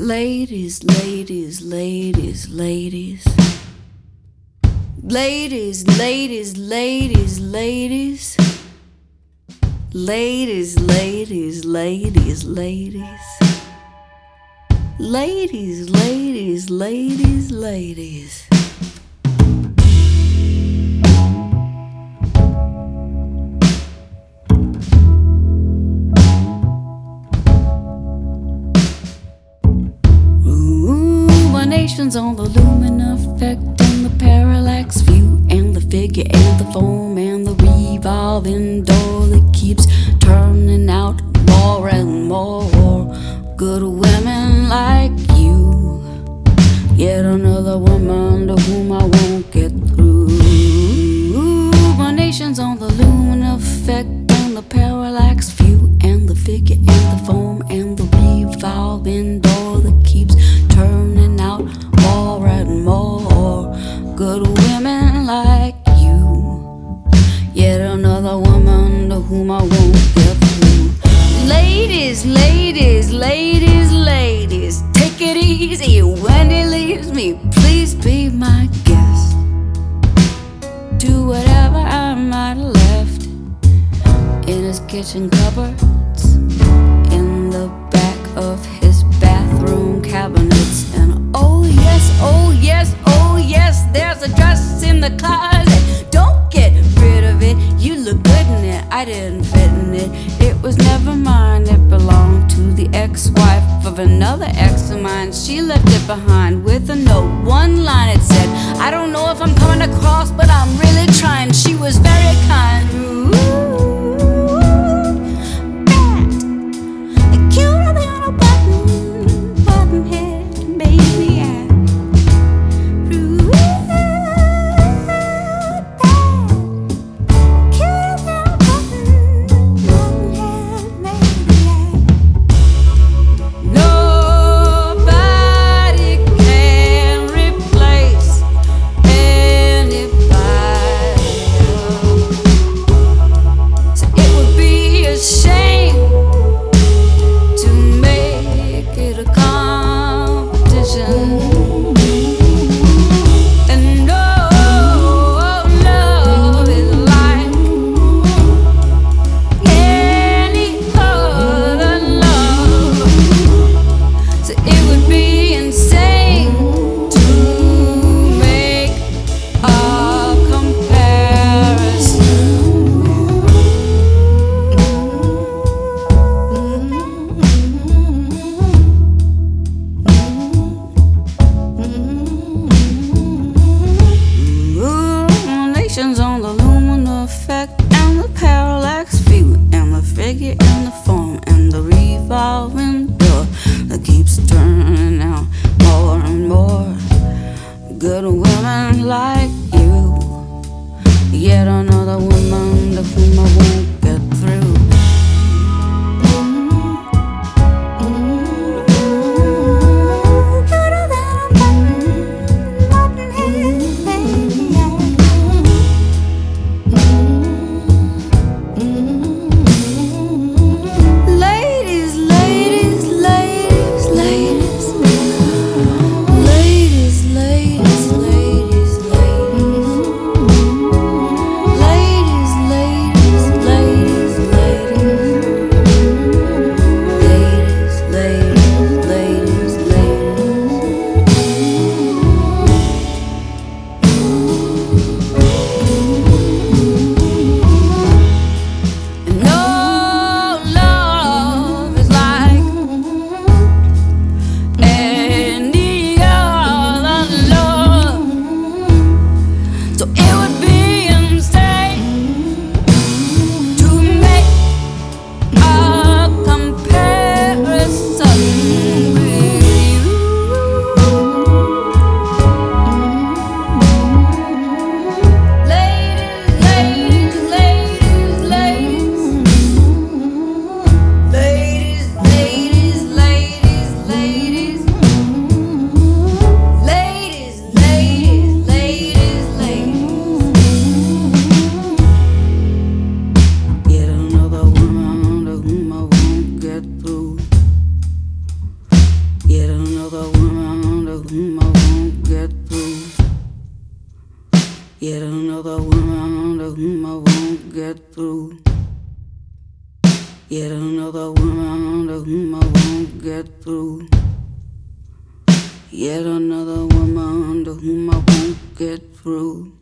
Ladies, ladies, ladies, ladies. Ladies, ladies, ladies, ladies. Ladies, ladies, ladies, ladies. Ladies, ladies, ladies, ladies. Ruminations on the lumen effect and the parallax view and the figure and the foam and the revolving door that keeps turning out more and more good women like you. Yet another woman to whom I won't get through. Ruminations on the lumen effect and the parallax view and the figure and the foam and the revolving door that keeps turning out more and more good women like you. Yet another woman to whom I won't get through. Ladies, ladies, ladies, ladies, take it easy when he leaves me. Please be my guest. Do whatever I might have left in his kitchen cupboards, in the back of his bathroom cabinets. And oh yes, oh yes, oh yes, there's a dress in the closet. Don't get rid of it, you look good in it. I didn't fit in it, it was never mine. It belonged to the ex-wife of another ex of mine. She left it behind with a note, one line it said, I don't know if I'm coming across, but I'm really trying. She was very kind. On the lumen effect and the parallax view and the figure and the form and the revolving door that keeps turning out more and more good women like you. Yet another woman to whom I won't get through. Ladies, ladies. Yet another woman to whom I won't get through. Yet another woman to whom I won't get through. Yet another woman to whom I won't get through.